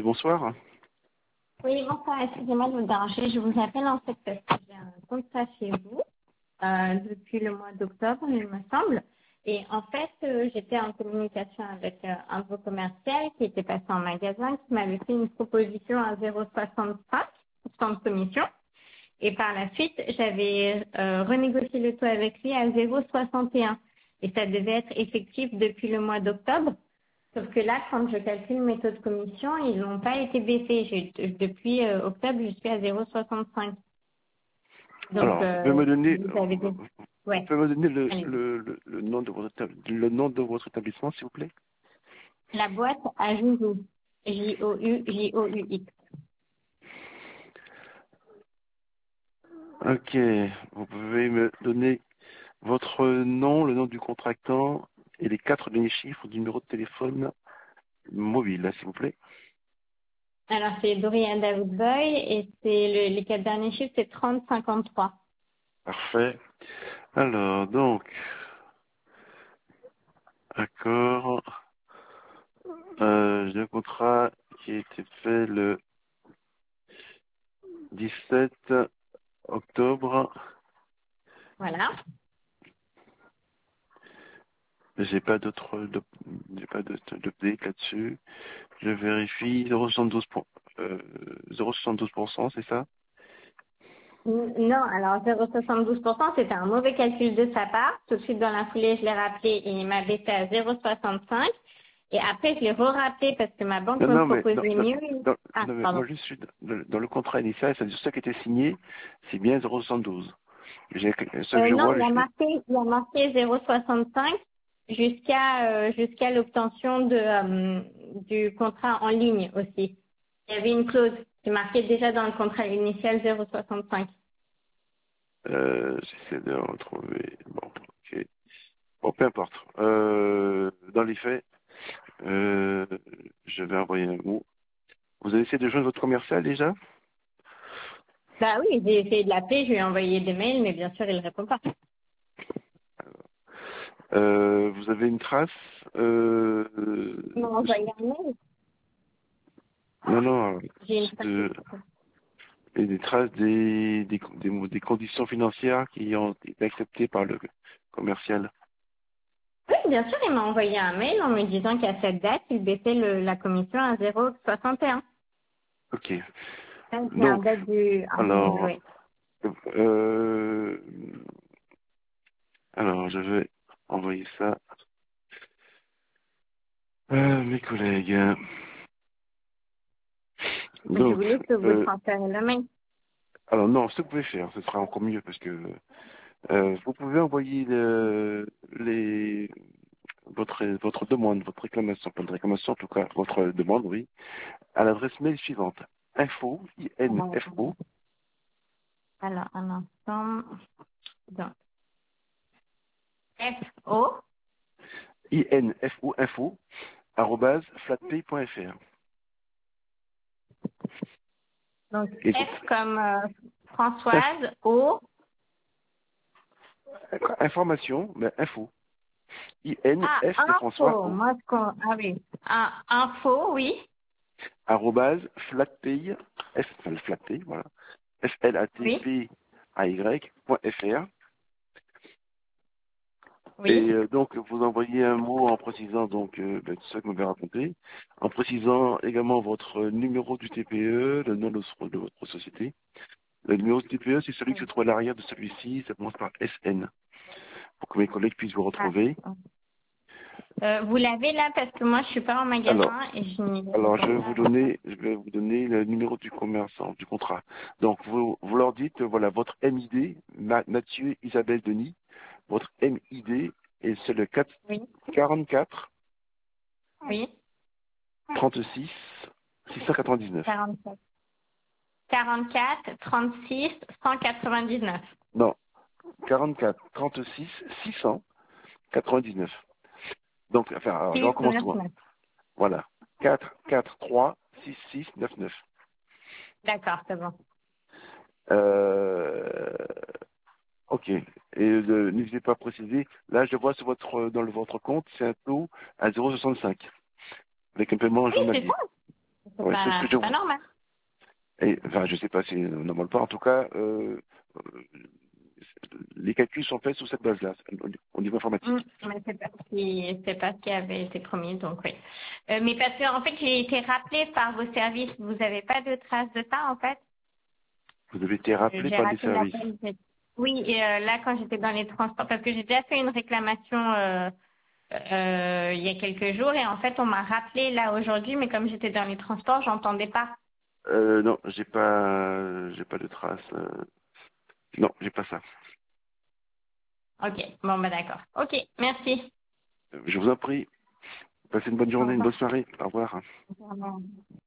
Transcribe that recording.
bonsoir. Oui, bonsoir, excusez-moi de vous déranger. Je vous appelle en fait parce que j'ai un contrat chez vous depuis le mois d'octobre, il me semble. Et en fait, j'étais en communication avec un de vos commerciaux qui était passé en magasin, qui m'avait fait une proposition à 0,65% de commission. Et par la suite, j'avais renégocié le taux avec lui à 0,61. Et ça devait être effectif depuis le mois d'octobre. Sauf que là, quand je calcule mes taux de commission, ils n'ont pas été baissés. Depuis octobre, je suis à 0,65. Donc, Alors, vous pouvez me donner, vous avez des... vous Ouais, pouvez me donner allez-y. le nom de le nom de votre établissement, s'il vous plaît? La boîte à Joujou. Joux. Ok, vous pouvez me donner votre nom, le nom du contractant et les 4 derniers chiffres du numéro de téléphone mobile, s'il vous plaît. Alors, c'est Dorian David Boy et c'est les 4 derniers chiffres, c'est 3053. Parfait. Alors, donc, accord, j'ai un contrat qui a été fait le 17 octobre. Voilà. J'ai pas d'update là-dessus. Je vérifie 0,72%, c'est ça? Non, alors 0,72%, c'était un mauvais calcul de sa part. Tout de suite dans la foulée, je l'ai rappelé et il m'a baissé à 0,65. Et après, je l'ai re-rappelé parce que ma banque Non, me non, mais proposait mieux. Ah, non, mais pardon. moi je suis dans le contrat initial, c'est-à-dire ce qui était signé, c'est bien 0,72. Ce que je Non, vois, il a marqué 0,65 jusqu'à l'obtention du contrat en ligne aussi. Il y avait une clause qui marquait déjà dans le contrat initial 0,65. j'essaie de retrouver. Bon, ok. Bon, peu importe. Dans les faits, je vais envoyer un mot. Vous avez essayé de joindre votre commercial déjà? Bah oui, j'ai essayé de l'appeler, je lui ai envoyé des mails, mais bien sûr, il ne répond pas. Vous avez une trace Il m'a envoyé un mail. non, non, J'ai une trace. et des traces des conditions financières qui ont été acceptées par le commercial. Oui, bien sûr, il m'a envoyé un mail en me disant qu'à cette date, il baissait la commission à 0,61. Ok. Ça, c'est un Donc, date du mail, alors, oui. euh, alors, je vais envoyer ça à mes collègues. Si vous Donc, voulez, je peux vous transférer le mail. alors non, ce que vous pouvez faire, ce sera encore mieux parce que vous pouvez envoyer votre demande, votre réclamation, pas de réclamation, en tout cas, votre demande, oui, à l'adresse mail suivante. Info, I-N-F-O, Alors, un instant. Donc, F-O. I-N-F-O, info, arrobase, flatpay.fr. Donc, Et donc, F comme Françoise, O. information, mais info. Ah, I-N-F de François, info. O, Moi, ah oui. Ah, info, oui. arrobase, flatpay, enfin, le flatpay, voilà, Oui. F-L-A-T-P-A-Y.fr. Et Oui. donc, vous envoyez un mot en précisant donc tout ça que vous m'avez raconté, en précisant également votre numéro du TPE, le nom de votre société. Le numéro du TPE, c'est celui qui se trouve à l'arrière de celui-ci, ça commence par SN, pour que mes collègues puissent vous Ah. retrouver. Vous l'avez là parce que moi, je suis pas en Alors, magasin et je n'y alors vois pas. je vais vous donner le numéro du commerçant, du contrat. Donc, vous leur dites, voilà, votre MID, Mathieu Isabelle Denis, votre MID, et c'est le Oui. 44 Oui. 36 699. 47. 44, 36, 199. Non, 44 36 699. Donc, enfin, alors, je 6, recommence 9, tout. Hein. 9. Voilà. 4 4 3 6 6 9 9. D'accord, c'est bon. Euh, ok. Et n'hésitez pas à préciser. Là, je vois sur votre compte, c'est un taux à 0,65 avec un paiement Oui, c'est ça. journalier. C'est Ouais, c'est ce que je... c'est pas normal. Enfin, je sais pas si c'est normal ou pas. En tout cas, les calculs sont faits sur cette base-là, au niveau informatique. Mais c'est pas ce qui avait été promis, donc oui. Mais parce que en fait, j'ai été rappelée par vos services. Vous n'avez pas de traces de ça, en fait? Vous avez été rappelé J'ai par les raté services. l'appel. Oui, et là, quand j'étais dans les transports, parce que j'ai déjà fait une réclamation il y a quelques jours, et en fait, on m'a rappelé là aujourd'hui, mais comme j'étais dans les transports, j'entendais pas. Non, j'ai pas de traces. Non, j'ai pas ça. Ok, bon, bah d'accord. Ok, merci. Je vous en prie. Passez une bonne Au journée, une revoir. bonne soirée. Au revoir. Au revoir.